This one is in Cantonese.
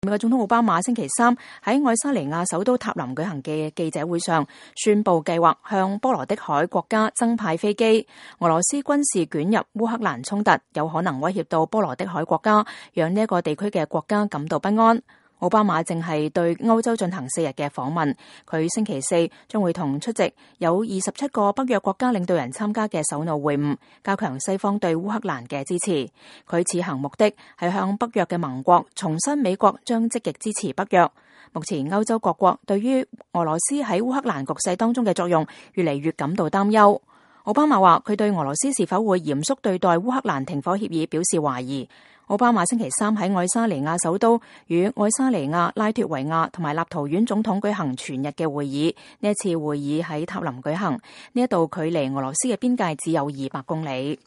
美國總統奧巴馬星期三喺愛沙尼亞首都塔林舉行嘅記者會上，宣布計劃向波羅的海國家增派飛機。俄羅斯軍事捲入烏克蘭衝突，有可能威脅到波羅的海國家，讓呢一個地區嘅國家感到不安。奧巴馬正係對歐洲進行4日嘅訪問，佢星期四將會同出席有27個北約國家領導人參加嘅首腦會晤，加強西方對烏克蘭嘅支持。佢此行目的係向北約嘅盟國重申美國將積極支持北約。目前歐洲各國對於俄羅斯喺烏克蘭局勢當中嘅作用越嚟越感到擔憂。奧巴馬話佢對俄羅斯是否會嚴肅對待烏克蘭停火協議表示懷疑。奧巴馬星期三喺愛沙尼亞首都與愛沙尼亞、拉脫維亞同埋立陶宛總統舉行全日嘅會議。呢一次會議喺塔林舉行，呢一度距離俄羅斯嘅邊界只有200公里。